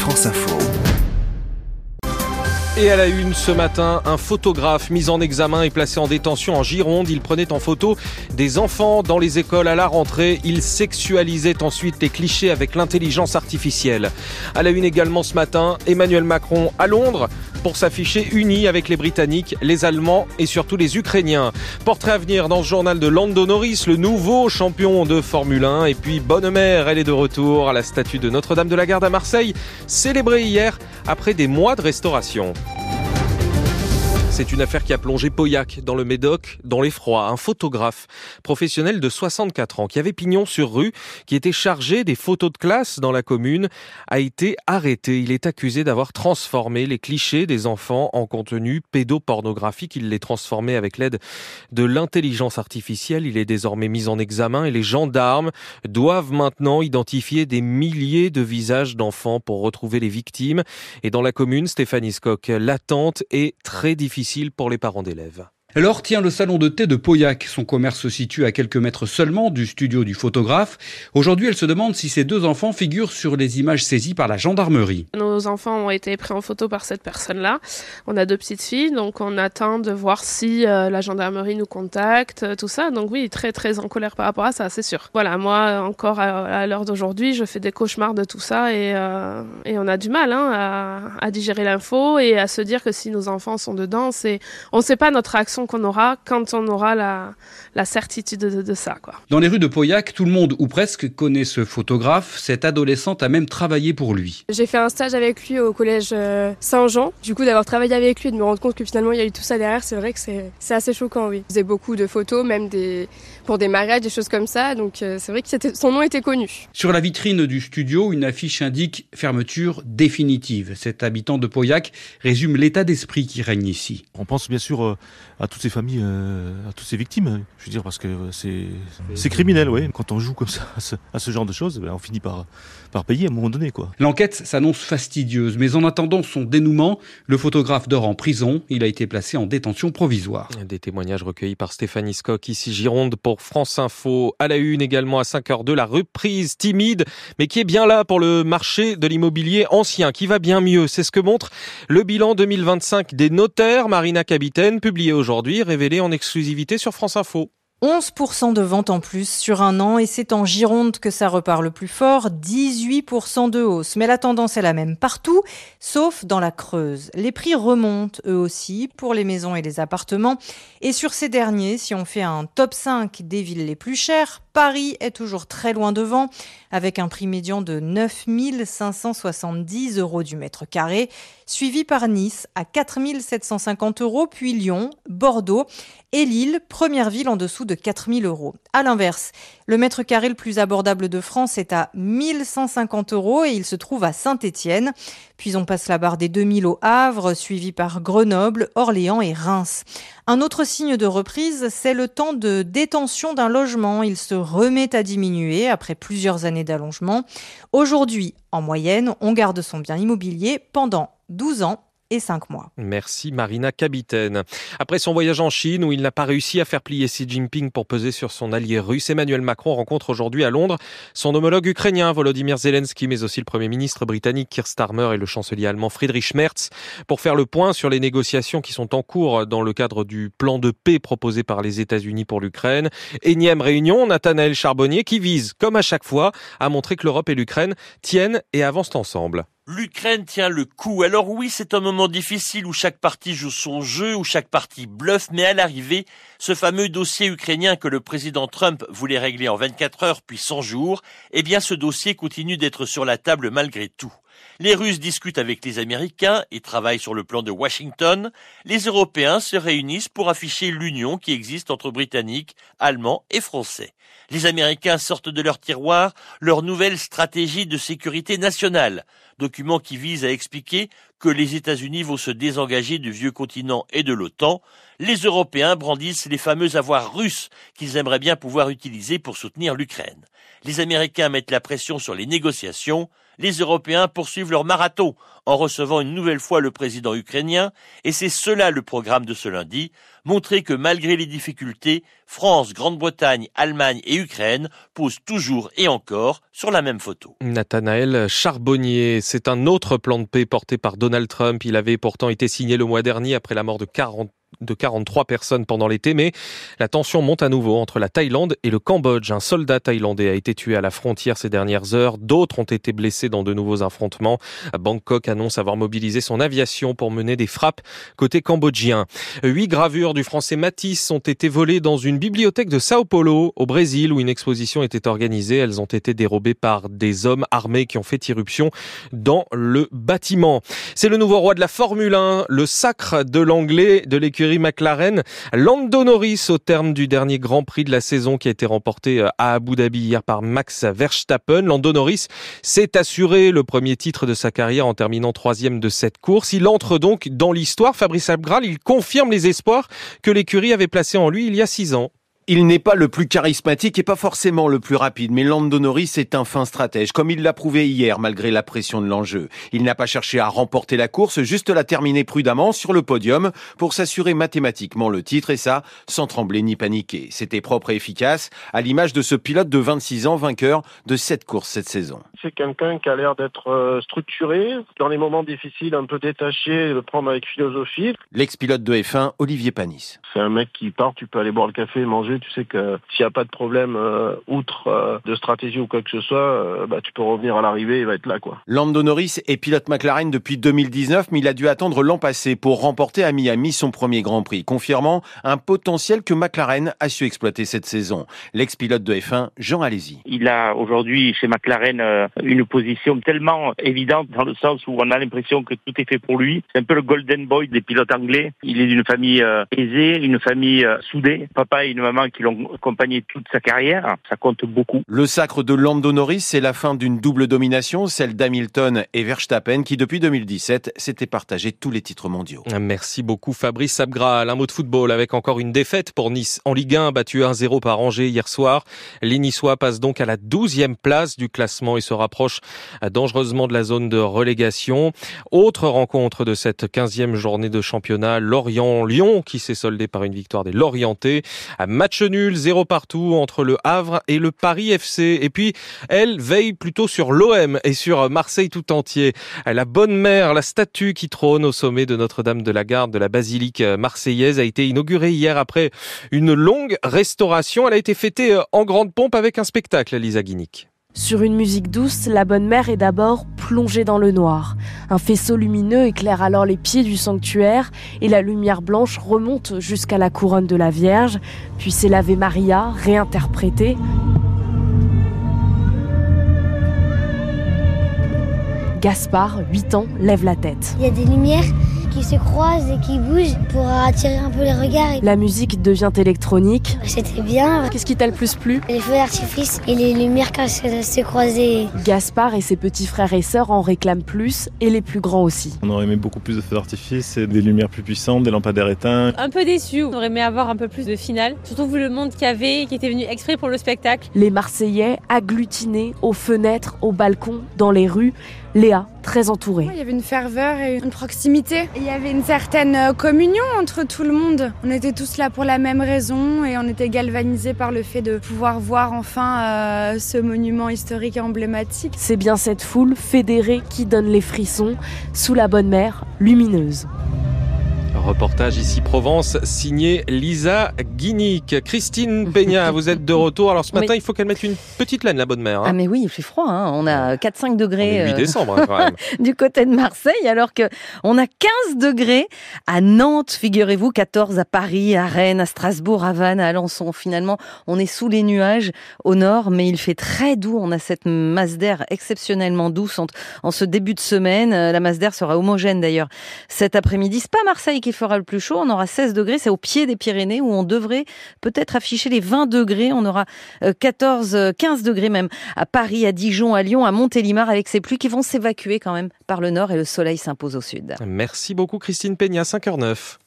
France Info. Et à la une ce matin, un photographe mis en examen et placé en détention en Gironde. Il prenait en photo des enfants dans les écoles à la rentrée. Il sexualisait ensuite les clichés avec l'intelligence artificielle. À la une également ce matin, Emmanuel Macron à Londres pour s'afficher uni avec les Britanniques, les Allemands et surtout les Ukrainiens. Portrait à venir dans ce journal de Lando Norris, le nouveau champion de Formule 1. Et puis Bonne Mère, elle est de retour à la statue de Notre-Dame de la Garde à Marseille, célébrée hier après des mois de restauration. C'est une affaire qui a plongé Pauillac dans le Médoc, dans l'effroi. Un photographe professionnel de 64 ans qui avait pignon sur rue, qui était chargé des photos de classe dans la commune, a été arrêté. Il est accusé d'avoir transformé les clichés des enfants en contenu pédopornographique. Il les transformait avec l'aide de l'intelligence artificielle. Il est désormais mis en examen et les gendarmes doivent maintenant identifier des milliers de visages d'enfants pour retrouver les victimes. Et dans la commune, Stéphanie Skock, l'attente est très difficile pour les parents d'élèves. Laure tient le salon de thé de Pauillac. Son commerce se situe à quelques mètres seulement du studio du photographe. Aujourd'hui, elle se demande si ses deux enfants figurent sur les images saisies par la gendarmerie. Nos enfants ont été pris en photo par cette personne-là. On a 2 petites filles, donc on attend de voir si la gendarmerie nous contacte, tout ça. Donc oui, très très en colère par rapport à ça, c'est sûr. Voilà, moi encore à l'heure d'aujourd'hui, je fais des cauchemars de tout ça et on a du mal à digérer l'info et à se dire que si nos enfants sont dedans, on ne sait pas notre action qu'on aura quand on aura la certitude de ça, quoi. Dans les rues de Pauillac, tout le monde, ou presque, connaît ce photographe. Cette adolescente a même travaillé pour lui. J'ai fait un stage avec lui au collège Saint-Jean. Du coup, d'avoir travaillé avec lui et de me rendre compte que finalement il y a eu tout ça derrière, c'est vrai que c'est assez choquant, oui. Il faisait beaucoup de photos, même pour des mariages, des choses comme ça. Donc c'est vrai que son nom était connu. Sur la vitrine du studio, une affiche indique fermeture définitive. Cet habitant de Pauillac résume l'état d'esprit qui règne ici. On pense bien sûr à toutes ces familles, à toutes ces victimes. Je veux dire, parce que c'est criminel, ouais. Quand on joue comme ça à ce genre de choses, on finit par payer à un moment donné, quoi. L'enquête s'annonce fastidieuse, mais en attendant son dénouement, le photographe dort en prison. Il a été placé en détention provisoire. Des témoignages recueillis par Stéphanie Skock, ici Gironde pour France Info. À la une également à 5h02, la reprise timide, mais qui est bien là pour le marché de l'immobilier ancien, qui va bien mieux. C'est ce que montre le bilan 2025 des notaires. Marina Kabiten, publié aujourd'hui, révélé en exclusivité sur France Info. 11% de ventes en plus sur un an et c'est en Gironde que ça repart le plus fort, 18% de hausse. Mais la tendance est la même partout, sauf dans la Creuse. Les prix remontent eux aussi pour les maisons et les appartements. Et sur ces derniers, si on fait un top 5 des villes les plus chères, Paris est toujours très loin devant, avec un prix médian de 9 570 € du mètre carré, suivi par Nice à 4 750 €, puis Lyon, Bordeaux et Lille, première ville en dessous de 4 000 €. À l'inverse, le mètre carré le plus abordable de France est à 1 150 € et il se trouve à Saint-Étienne. Puis on passe la barre des 2 000 au Havre, suivi par Grenoble, Orléans et Reims. Un autre signe de reprise, c'est le temps de détention d'un logement. Il se remet à diminuer après plusieurs années d'allongement. Aujourd'hui, en moyenne, on garde son bien immobilier pendant 12 ans et 5 mois. Merci Marina Kabiten. Après son voyage en Chine où il n'a pas réussi à faire plier Xi Jinping pour peser sur son allié russe, Emmanuel Macron rencontre aujourd'hui à Londres son homologue ukrainien Volodymyr Zelensky, mais aussi le Premier ministre britannique Keir Starmer et le chancelier allemand Friedrich Merz pour faire le point sur les négociations qui sont en cours dans le cadre du plan de paix proposé par les États-Unis pour l'Ukraine. Énième réunion, Nathanaël Charbonnier qui vise, comme à chaque fois, à montrer que l'Europe et l'Ukraine tiennent et avancent ensemble. L'Ukraine tient le coup. Alors oui, c'est un moment difficile où chaque partie joue son jeu, où chaque partie bluffe, mais à l'arrivée, ce fameux dossier ukrainien que le président Trump voulait régler en 24 heures puis 100 jours, eh bien ce dossier continue d'être sur la table malgré tout. Les Russes discutent avec les Américains et travaillent sur le plan de Washington. Les Européens se réunissent pour afficher l'union qui existe entre Britanniques, Allemands et Français. Les Américains sortent de leur tiroir leur nouvelle stratégie de sécurité nationale, document qui vise à expliquer que les États-Unis vont se désengager du vieux continent et de l'OTAN. Les Européens brandissent les fameux avoirs russes qu'ils aimeraient bien pouvoir utiliser pour soutenir l'Ukraine. Les Américains mettent la pression sur les négociations. Les Européens poursuivent leur marathon en recevant une nouvelle fois le président ukrainien, et c'est cela le programme de ce lundi. montrer que malgré les difficultés, France, Grande-Bretagne, Allemagne et Ukraine posent toujours et encore sur la même photo. Nathanaël Charbonnier, c'est un autre plan de paix porté par Donald Trump. Il avait pourtant été signé le mois dernier après la mort de 43 personnes pendant l'été, mais la tension monte à nouveau entre la Thaïlande et le Cambodge. Un soldat thaïlandais a été tué à la frontière ces dernières heures. D'autres ont été blessés dans de nouveaux affrontements. Bangkok annonce avoir mobilisé son aviation pour mener des frappes côté cambodgien. 8 gravures du français Matisse ont été volées dans une bibliothèque de Sao Paulo, au Brésil, où une exposition était organisée. Elles ont été dérobées par des hommes armés qui ont fait irruption dans le bâtiment. C'est le nouveau roi de la Formule 1, le sacre de l'anglais de l'écurie McLaren, Lando Norris, au terme du dernier Grand Prix de la saison qui a été remporté à Abu Dhabi hier par Max Verstappen. Lando Norris s'est assuré le premier titre de sa carrière en terminant 3e de cette course. Il entre donc dans l'histoire. Fabrice Abgral, il confirme les espoirs que l'écurie avait placés en lui il y a 6 ans. Il n'est pas le plus charismatique et pas forcément le plus rapide, mais Lando Norris est un fin stratège, comme il l'a prouvé hier malgré la pression de l'enjeu. Il n'a pas cherché à remporter la course, juste la terminer prudemment sur le podium pour s'assurer mathématiquement le titre, et ça, sans trembler ni paniquer. C'était propre et efficace, à l'image de ce pilote de 26 ans, vainqueur de 7 courses cette saison. C'est quelqu'un qui a l'air d'être structuré, dans les moments difficiles un peu détaché, le prendre avec philosophie. L'ex-pilote de F1, Olivier Panis. C'est un mec qui part, tu peux aller boire le café et manger. Tu sais que s'il n'y a pas de problème outre de stratégie ou quoi que ce soit, tu peux revenir à l'arrivée, il va être là, quoi. Lando Norris est pilote McLaren depuis 2019, mais il a dû attendre l'an passé pour remporter à Miami son premier Grand Prix, confirmant un potentiel que McLaren a su exploiter cette saison. L'ex-pilote de F1, Jean Alesi. Il a aujourd'hui chez McLaren une position tellement évidente dans le sens où on a l'impression que tout est fait pour lui. C'est un peu le golden boy des pilotes anglais. Il est d'une famille aisée, une famille soudée. Papa et une maman qui l'ont accompagné toute sa carrière, ça compte beaucoup. Le sacre de Lando Norris, c'est la fin d'une double domination, celle d'Hamilton et Verstappen, qui depuis 2017 s'étaient partagé tous les titres mondiaux. Merci beaucoup Fabrice Abgral. Un mot de football avec encore une défaite pour Nice en Ligue 1, battu 1-0 par Angers hier soir. Les Niçois passent donc à la 12e place du classement et se rapprochent dangereusement de la zone de relégation. Autre rencontre de cette 15e journée de championnat, Lorient-Lyon, qui s'est soldée par une victoire des Lorientais. Match nul, 0 partout entre le Havre et le Paris FC. Et puis, elle veille plutôt sur l'OM et sur Marseille tout entier. La Bonne Mère, la statue qui trône au sommet de Notre-Dame de la Garde de la basilique marseillaise, a été inaugurée hier après une longue restauration. Elle a été fêtée en grande pompe avec un spectacle, Lisa Guinic. Sur une musique douce, la Bonne Mère est d'abord plongée dans le noir. Un faisceau lumineux éclaire alors les pieds du sanctuaire et la lumière blanche remonte jusqu'à la couronne de la Vierge. Puis c'est l'Ave Maria, réinterprétée. Gaspard, 8 ans, lève la tête. Il y a des lumières qui se croisent et qui bougent pour attirer un peu les regards. La musique devient électronique. C'était bien. Qu'est-ce qui t'a le plus plu ? Les feux d'artifice et les lumières quand se croisaient. Gaspard et ses petits frères et sœurs en réclament plus, et les plus grands aussi. On aurait aimé beaucoup plus de feux d'artifice et des lumières plus puissantes, des lampadaires éteints. Un peu déçu, on aurait aimé avoir un peu plus de finale, surtout vu le monde qu'il y avait, qui était venu exprès pour le spectacle. Les Marseillais agglutinés aux fenêtres, aux balcons, dans les rues. Léa, très entourée. Il y avait une ferveur et une proximité. Il y avait une certaine communion entre tout le monde. On était tous là pour la même raison et on était galvanisés par le fait de pouvoir voir enfin ce monument historique et emblématique. C'est bien cette foule fédérée qui donne les frissons sous la Bonne Mère lumineuse. Reportage ici Provence, signé Lisa Guinic. Christine Peña, vous êtes de retour. Alors ce matin, il faut qu'elle mette une petite laine, la Bonne Mère. Ah mais oui, il fait froid. On a 4-5 degrés. On est 8 décembre quand même. Du côté de Marseille, alors que on a 15 degrés à Nantes, figurez-vous, 14 à Paris, à Rennes, à Strasbourg, à Vannes, à Alençon. Finalement, on est sous les nuages au nord, mais il fait très doux. On a cette masse d'air exceptionnellement douce en ce début de semaine. La masse d'air sera homogène d'ailleurs cet après-midi. C'est pas Marseille qui fera le plus chaud, on aura 16 degrés, c'est au pied des Pyrénées où on devrait peut-être afficher les 20 degrés, on aura 15 degrés même à Paris, à Dijon, à Lyon, à Montélimar avec ces pluies qui vont s'évacuer quand même par le nord et le soleil s'impose au sud. Merci beaucoup Christine Peña, 5h09.